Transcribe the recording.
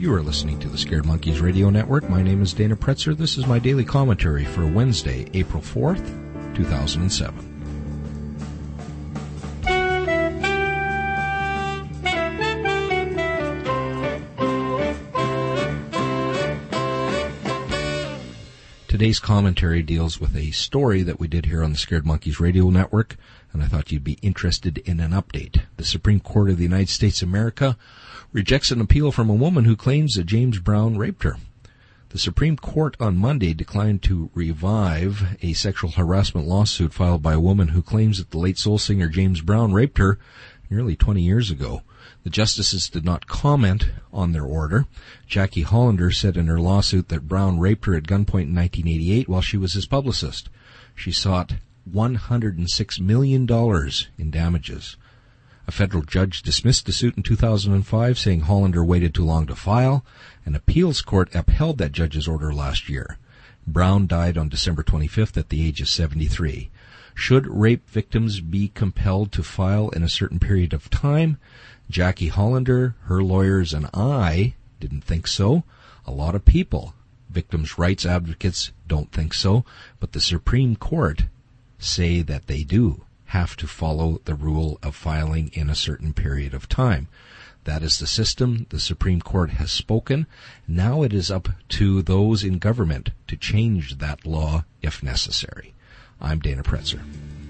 You are listening to the Scared Monkeys Radio Network. My name is Dana Pretzer. This is my daily commentary for Wednesday, April 4th, 2007. Today's commentary deals with a story that we did here on the Scared Monkeys Radio Network, and I thought you'd be interested in an update. The Supreme Court of the United States of America rejects an appeal from a woman who claims that James Brown raped her. The Supreme Court on Monday declined to revive a sexual harassment lawsuit filed by a woman who claims that the late soul singer James Brown raped her nearly 20 years ago. The justices did not comment on their order. Jackie Hollander said in her lawsuit that Brown raped her at gunpoint in 1988 while she was his publicist. She sought $106 million in damages. A federal judge dismissed the suit in 2005, saying Hollander waited too long to file. An appeals court upheld that judge's order last year. Brown died on December 25th at the age of 73. Should rape victims be compelled to file in a certain period of time? Jackie Hollander, her lawyers, and I didn't think so. A lot of people, victims' rights advocates, don't think so. But the Supreme Court say that they do have to follow the rule of filing in a certain period of time. That is the system. The Supreme Court has spoken. Now it is up to those in government to change that law if necessary. I'm Dana Pretzer.